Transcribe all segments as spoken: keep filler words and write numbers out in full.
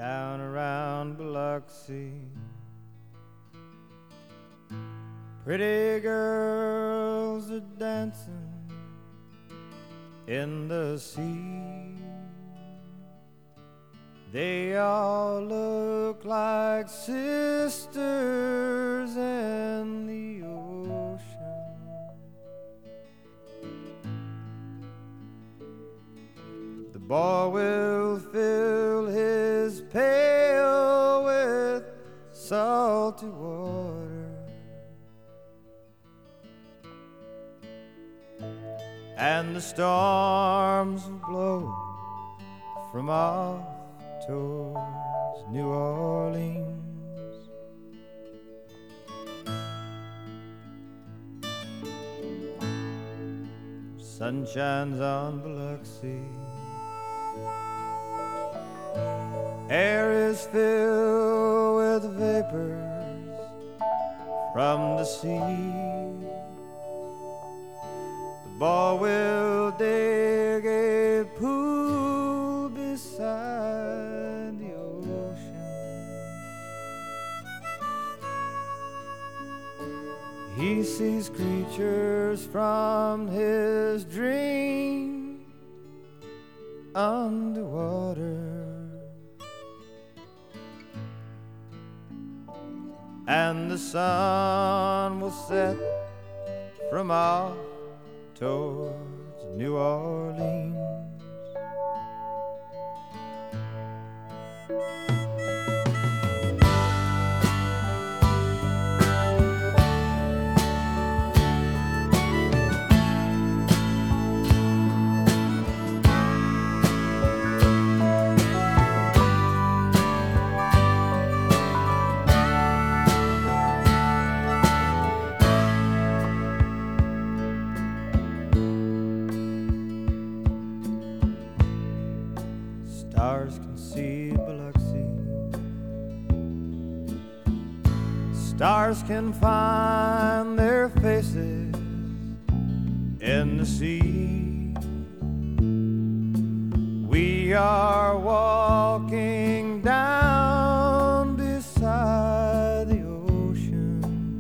down around Biloxi. Pretty girls are dancing in the sea. They all look like sisters in the ocean. The boy will fill his pail with salty water, and the storms will blow from off towards New Orleans. Sun shines on Biloxi. Air is filled with vapors from the sea. The boy will dig a pool beside the ocean. He sees creatures from his dream underwater, and the sun will set from off towards New Orleans. Stars can see Biloxi. Stars can find their faces in the sea. We are walking down beside the ocean.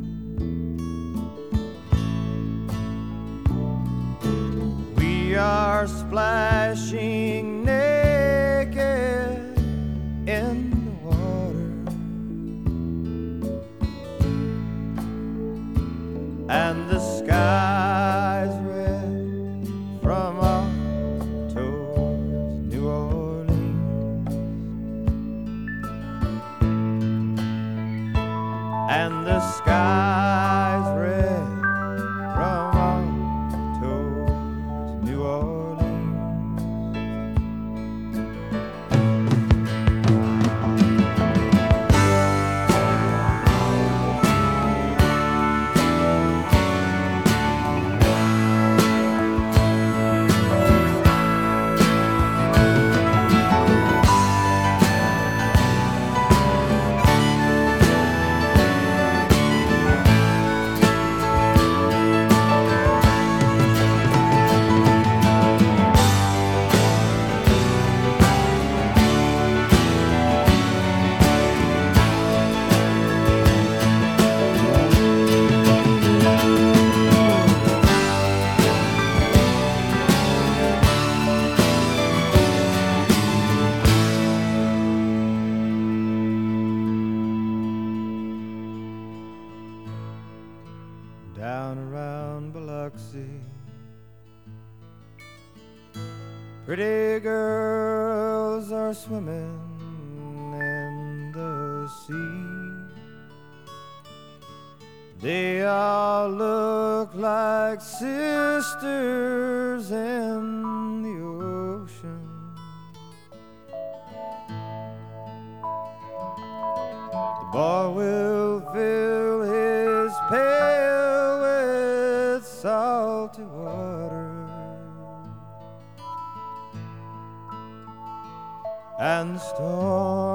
We are splashing naked in the water, and the sky's red from off towards New Orleans, and the sky's red from off towards New Orleans. Down around Biloxi, pretty girls are swimming in the sea. They all look like sisters in the ocean. The boy will fill his pail with salty water, and the storm